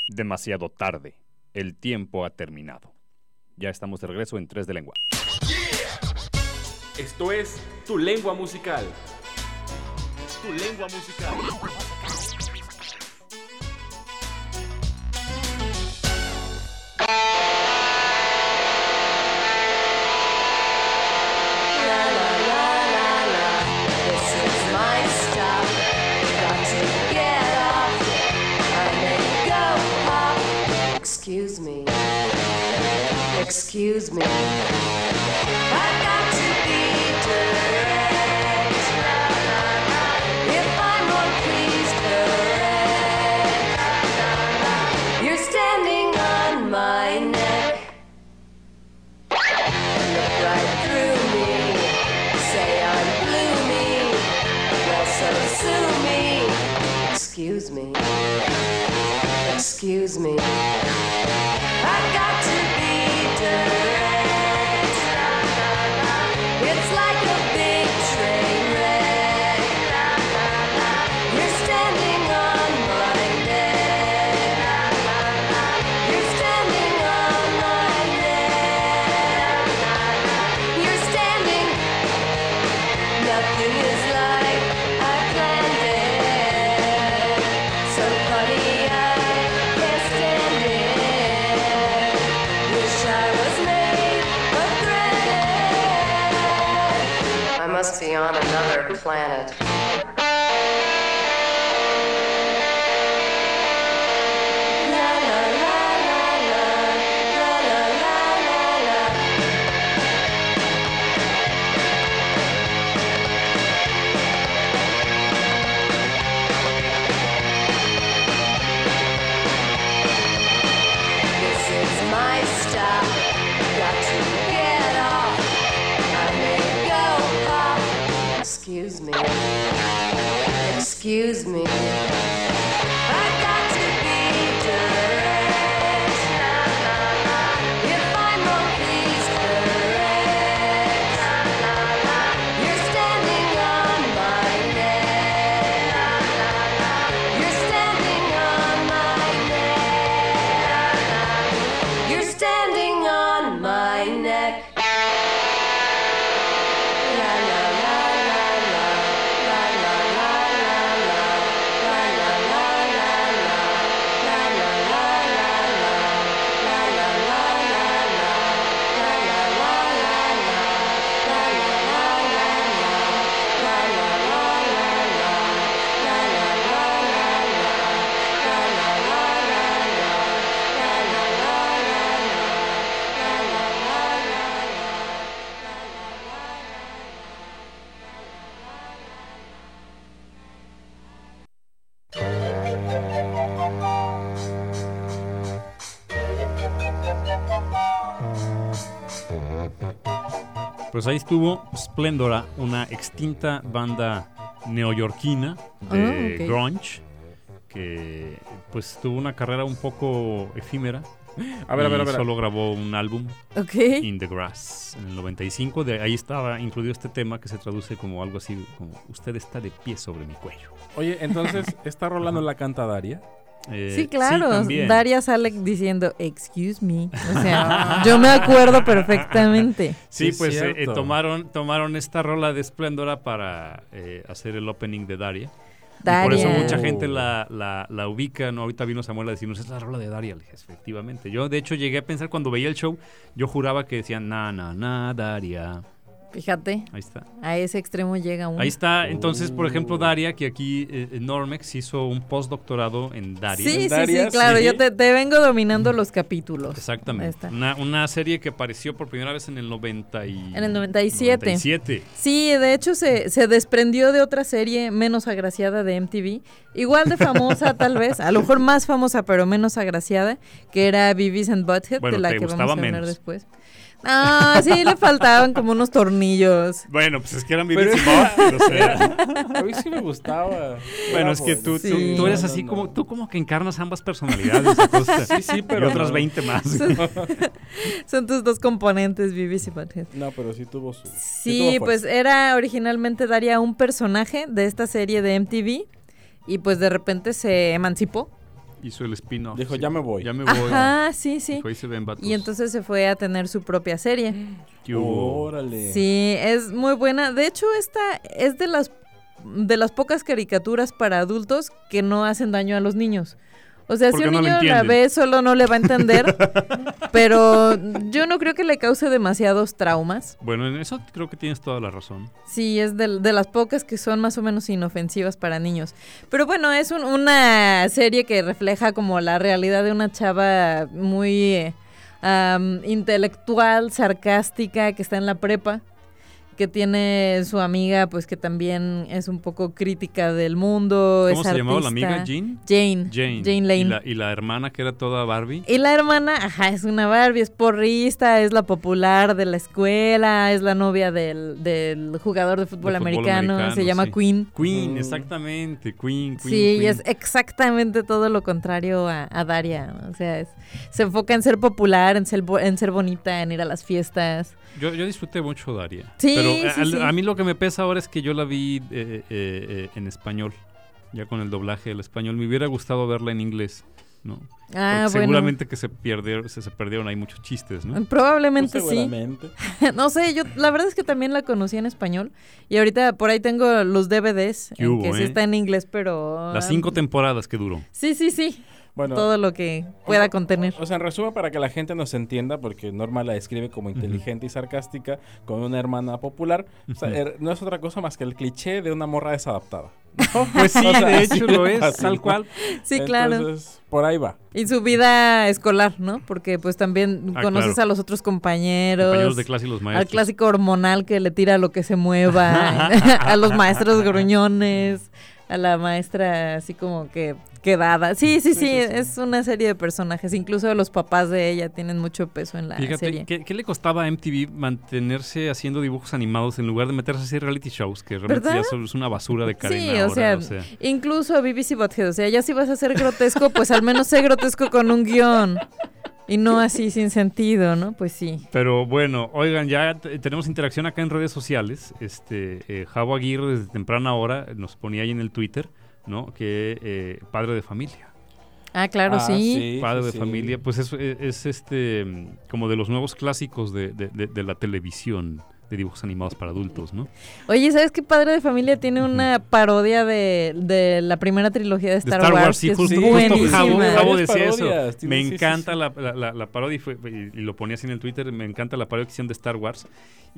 Demasiado tarde. El tiempo ha terminado. Ya estamos de regreso en 3 de Lengua. Esto es Tu Lengua Musical. Tu Lengua Musical. Excuse me, I've got to be direct. If I'm wrong, please correct. You're standing on my neck. Look right through me, say I'm gloomy, well so sue me. Excuse me, excuse me, I've got to be direct. It's like a big train wreck. You're standing on my neck. You're standing on my neck. You're standing. Nothing is like I planned it. So funny I can't stand it. Wish I was made of thread. I must be on another planet. La la la la la, la la la la la. This is my stop. Got to get off. I may go off. Excuse me. Excuse me. I've got to be direct. If I'm wrong, please correct. You're standing on my neck. You're standing on my neck. You're standing on my neck. La la la la la, la la la la la, la la la la la, la la la la la, la la la la la, la la la la la, la la la la la, la la la la la, la la la la Pues ahí estuvo Splendora, una extinta banda neoyorquina de grunge que pues tuvo una carrera un poco efímera. A ver. Solo grabó un álbum, Ok. In the Grass, en el 95. De ahí estaba incluido este tema que se traduce como algo así como usted está de pie sobre mi cuello. Oye, entonces, ¿esta rola no la canta Daria? Sí, claro. también. Daria sale diciendo, excuse me. O sea, yo me acuerdo perfectamente. Sí, Sí, pues cierto. tomaron esta rola de Splendora para hacer el opening de Daria. Daria. Y por eso mucha gente la ubica, ¿no? Ahorita vino Samuel a decirnos, es la rola de Daria. Le dije, efectivamente. Yo, de hecho, llegué a pensar cuando veía el show, yo juraba que decían, Daria. Fíjate, Ahí está. a ese extremo llega uno. Ahí está, entonces, por ejemplo, Daria, que aquí Normex hizo un postdoctorado en Daria. Sí, Daria, claro, sí. yo te vengo dominando los capítulos. Ahí Exactamente. está. Una serie que apareció por primera vez en el 97. En el 97. Sí, de hecho se desprendió de otra serie menos agraciada de MTV, igual de famosa tal vez, a lo mejor más famosa pero menos agraciada, que era Beavis and Butthead, Bueno, de la te que vamos gustaba a hablar menos. después. Ah, sí, le faltaban como unos tornillos. Bueno, pues es que eran Pero Beavis y Butthead, o sea. A mí sí me gustaba. Bueno, Era es que tú, Sí. tú eres No, así no, como, no. tú como que encarnas ambas personalidades. Acosta. Sí, pero y otras no. 20 más. Son tus dos componentes, Beavis y Butthead. No, pero sí tuvo su... Sí, tuvo pues fuerza. era originalmente Daria un personaje de esta serie de MTV y pues de repente se emancipó Hizo el spin-off. Dijo, ya me voy. Ya me voy. Ajá, sí. Dijo, ahí se ven vatos. Y entonces se fue a tener su propia serie. Órale. Sí, es muy buena. De hecho, esta es de las pocas caricaturas para adultos que no hacen daño a los niños. O sea, Porque si un no niño lo la ve, solo no le va a entender, pero yo no creo que le cause demasiados traumas. Bueno, en eso creo que tienes toda la razón. Sí, es de las pocas que son más o menos inofensivas para niños. Pero bueno, es una serie que refleja como la realidad de una chava muy intelectual, sarcástica, que está en la prepa, que tiene su amiga, pues que también es un poco crítica del mundo. ¿Cómo se llamaba la amiga? ¿Jean? Jane Lane. ¿Y la hermana que era toda Barbie? Y la hermana, es una Barbie, es porrista, es la popular de la escuela, es la novia del jugador de fútbol americano, se llama sí. Queen. Queen, exactamente, Queen. Sí, Queen. y es exactamente todo lo contrario a Daria, ¿no? O sea, se enfoca en ser popular, en ser bonita, en ir a las fiestas. Yo disfruté mucho Daria. Sí, pero sí. A mí lo que me pesa ahora es que yo la vi en español, ya con el doblaje del español. Me hubiera gustado verla en inglés, ¿no? Porque seguramente que se perdieron ahí muchos chistes, ¿no? Probablemente Pues seguramente. sí. No sé, yo la verdad es que también la conocí en español y ahorita por ahí tengo los DVDs ¿Qué hubo, que sí está en inglés, pero... Las 5 temporadas que duró. Sí. Bueno, todo lo que pueda contener. O sea, en resumen, para que la gente nos entienda, porque Norma la describe como inteligente y sarcástica, con una hermana popular, o sea, no es otra cosa más que el cliché de una morra desadaptada, ¿no? Pues sí, O sea, de así hecho lo es, fácil, tal ¿no? cual. Sí, claro. Entonces, por ahí va. Y su vida escolar, ¿no? Porque pues también conoces claro. a los otros compañeros De clase y los maestros. al clásico hormonal que le tira lo que se mueva, a los maestros gruñones, a la maestra así como que quedada. Sí, es una serie de personajes. Incluso los papás de ella tienen mucho peso en la serie. ¿Qué le costaba a MTV mantenerse haciendo dibujos animados en lugar de meterse a hacer reality shows? Que realmente ¿verdad? ya solo es una basura de cadena Sí, ahora. o sea, incluso BBC Butthead. O sea, ya si vas a ser grotesco, pues al menos sé grotesco con un guión. Y no así sin sentido, ¿no? Pues sí. Pero bueno, oigan, ya tenemos interacción acá en redes sociales. Javo Aguirre desde temprana hora nos ponía ahí en el Twitter, ¿no? Que padre de familia. Ah, claro, sí. Padre de familia, pues es como de los nuevos clásicos de la televisión, de dibujos animados para adultos, ¿no? Oye, ¿sabes qué? Padre de Familia tiene una parodia de la primera trilogía de Star Wars, sí, que justo es buenísima. Javo decía parodias, eso. Me encanta la parodia y lo ponía así en el Twitter. Me encanta la parodia que hicieron de Star Wars.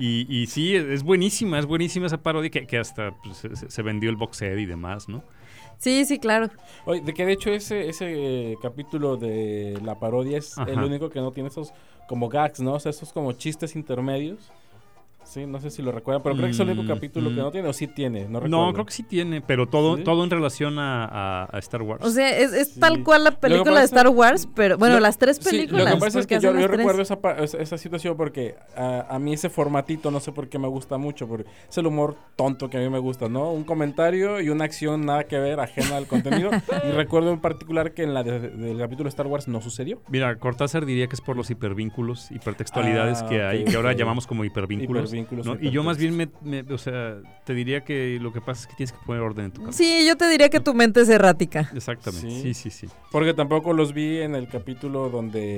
Y sí, es buenísima esa parodia que hasta pues, se vendió el box set y demás, ¿no? Sí, claro. Oye, de que de hecho ese capítulo de la parodia es el único que no tiene esos como gags, ¿no? O sea, esos como chistes intermedios. Sí, no sé si lo recuerdan, pero creo que es el único capítulo que no tiene, o sí tiene, no recuerdo. No, creo que sí tiene, pero todo en relación a Star Wars. O sea, es tal cual la película de Star Wars, pero bueno, las tres películas. Lo que pasa es que yo recuerdo esa situación porque a mí ese formatito no sé por qué me gusta mucho, porque es el humor tonto que a mí me gusta, ¿no? Un comentario y una acción nada que ver, ajena al contenido. Y recuerdo en particular que en la del capítulo de Star Wars no sucedió. Mira, Cortázar diría que es por los hipervínculos, hipertextualidades que hay, que ahora llamamos como hipervínculos. ¿No? Y yo más bien o sea, te diría que lo que pasa es que tienes que poner orden en tu cabeza. Sí, yo te diría que tu mente es errática. Exactamente, sí. Porque tampoco los vi en el capítulo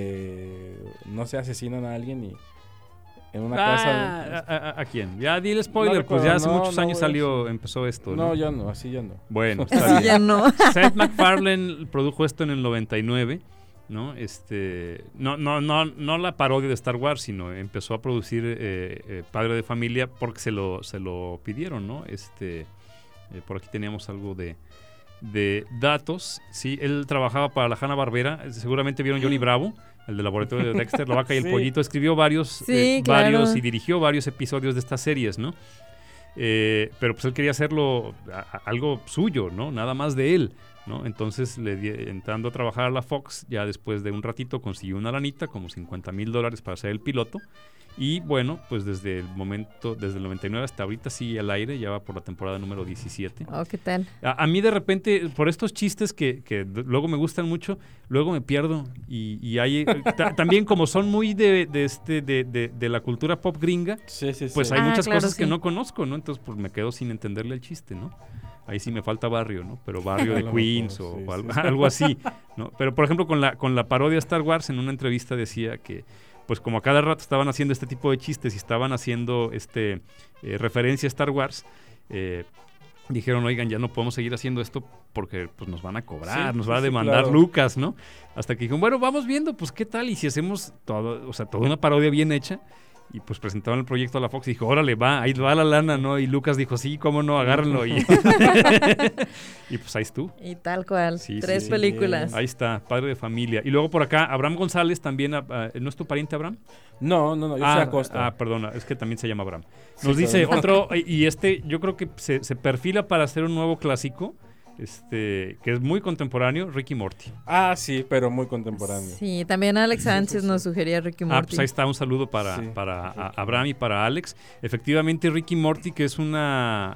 donde no se asesinan a alguien y en una casa. ¿A quién? Ya di el spoiler, pues ya hace muchos años empezó esto. No, ya no, así ya no. Bueno, está así bien. ya no. Seth MacFarlane produjo esto en el 99. ¿No? No la parodia de Star Wars, sino empezó a producir Padre de Familia porque se lo pidieron, ¿no? Por aquí teníamos algo de datos. Sí, él trabajaba para la Hanna-Barbera. Seguramente vieron Johnny Bravo, el del laboratorio de Dexter, La Vaca y el Pollito. Escribió varios y dirigió varios episodios de estas series, ¿no? Pero pues él quería hacerlo algo suyo, ¿no? Nada más de él, ¿no? Entonces, entrando a trabajar a la Fox, ya después de un ratito consiguió una lanita, como $50,000 para ser el piloto. Y bueno, pues desde el 99 hasta ahorita sigue al aire, ya va por la temporada número 17. Oh, ¿qué tal? A mí de repente, por estos chistes que luego me gustan mucho, luego me pierdo. Y hay también como son muy de la cultura pop gringa, pues hay muchas cosas que no conozco, ¿no? Entonces pues me quedo sin entenderle el chiste, ¿no? ahí sí me falta barrio, ¿no? Pero barrio de A lo Queens mejor, o sí, algo así, ¿no? Pero, por ejemplo, con la parodia de Star Wars, en una entrevista decía que, pues como a cada rato estaban haciendo este tipo de chistes y estaban haciendo referencia a Star Wars, dijeron, oigan, ya no podemos seguir haciendo esto porque pues nos van a cobrar, nos va a demandar claro. Lucas, ¿no? Hasta que dijeron, bueno, vamos viendo, pues qué tal, y si hacemos todo, o sea, toda una parodia bien hecha. Y pues presentaron el proyecto a la Fox y dijo, órale, ahí va la lana, ¿no? Y Lucas dijo, sí, cómo no, agárrenlo. Y, y pues ahí estuvo. Y tal cual, Sí, 3 sí. películas. Ahí está, Padre de Familia. Y luego por acá, Abraham González también, ¿no es tu pariente Abraham? No, yo soy Acosta. Perdona, es que también se llama Abraham. Sí, Nos dice perdón. otro, y yo creo que se perfila para hacer un nuevo clásico, que es muy contemporáneo, Rick y Morty. Ah, sí, pero muy contemporáneo. Sí, también Alex Sánchez nos sugería Ricky Morty. Pues ahí está, un saludo para Abraham y para Alex. Efectivamente, Rick y Morty, que es una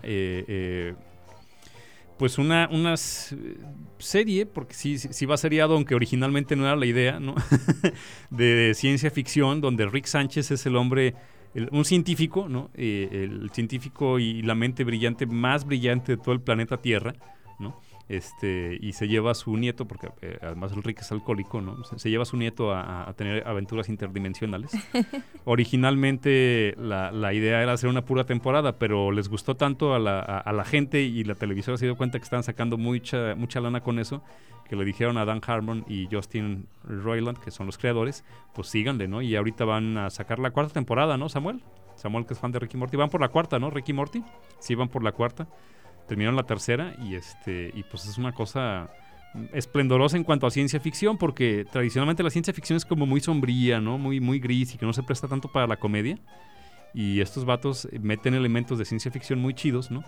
serie, porque sí va seriado, aunque originalmente no era la idea, ¿no? de ciencia ficción, donde Rick Sánchez es el hombre, un científico, ¿no? El científico y la mente brillante, más brillante de todo el planeta Tierra, ¿no? Y se lleva a su nieto, porque además el Rick es alcohólico, ¿no? Se lleva a su nieto a tener aventuras interdimensionales. Originalmente la idea era hacer una pura temporada, pero les gustó tanto a la gente, y la televisora se dio cuenta que estaban sacando mucha lana con eso, que le dijeron a Dan Harmon y Justin Roiland, que son los creadores, pues síganle, ¿no? Y ahorita van a sacar la 4ª temporada, ¿no, Samuel? Samuel, que es fan de Rick y Morty. Van por la 4ª, ¿no, Rick y Morty? Sí, van por la 4ª. Terminaron la 3ª y pues es una cosa esplendorosa en cuanto a ciencia ficción, porque tradicionalmente la ciencia ficción es como muy sombría, ¿no? Muy, muy gris, y que no se presta tanto para la comedia. Y estos vatos meten elementos de ciencia ficción muy chidos, ¿no?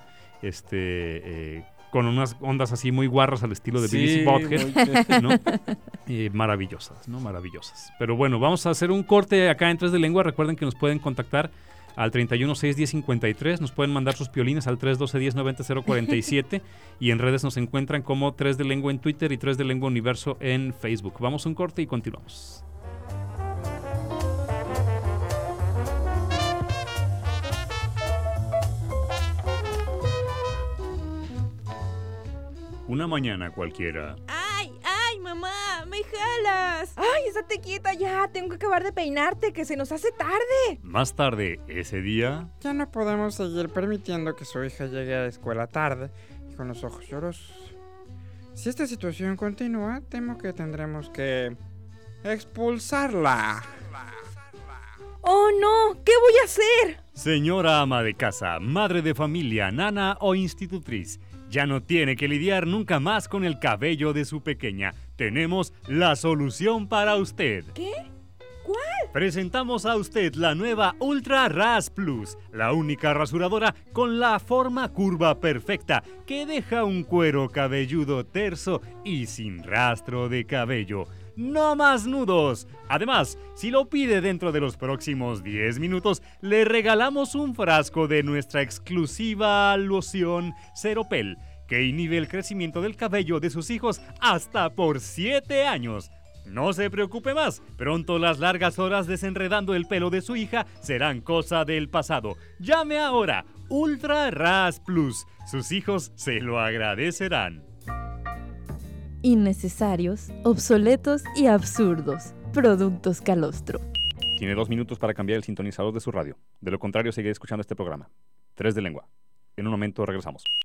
Con unas ondas así muy guarras al estilo de Beavis y Butthead, ¿no? Maravillosas, ¿no? Maravillosas. Pero bueno, vamos a hacer un corte acá en Tres de Lengua. Recuerden que nos pueden contactar al 31-6-10-53, nos pueden mandar sus piolines al 312-1090-047 y en redes nos encuentran como 3 de Lengua en Twitter y 3 de Lengua Universo en Facebook. Vamos a un corte y continuamos. Una mañana cualquiera. ¡Ay, mamá! ¡Me jalas! ¡Ay, estate quieta ya! Tengo que acabar de peinarte, que se nos hace tarde. Más tarde ese día... Ya no podemos seguir permitiendo que su hija llegue a la escuela tarde y con los ojos llorosos. Si esta situación continúa, temo que tendremos que expulsarla. ¡Oh, no! ¿Qué voy a hacer? Señora ama de casa, madre de familia, nana o institutriz, ya no tiene que lidiar nunca más con el cabello de su pequeña. Tenemos la solución para usted. ¿Qué? ¿Cuál? Presentamos a usted la nueva Ultra Ras Plus, la única rasuradora con la forma curva perfecta que deja un cuero cabelludo terso y sin rastro de cabello. ¡No más nudos! Además, si lo pide dentro de los próximos 10 minutos, le regalamos un frasco de nuestra exclusiva loción Ceropel, que inhibe el crecimiento del cabello de sus hijos hasta por 7 años. No se preocupe más, pronto las largas horas desenredando el pelo de su hija serán cosa del pasado. Llame ahora, Ultra Ras Plus. Sus hijos se lo agradecerán. Innecesarios, obsoletos y absurdos. Productos Calostro. Tiene 2 minutos para cambiar el sintonizador de su radio. De lo contrario, seguiré escuchando este programa. 3 de Lengua. En un momento regresamos.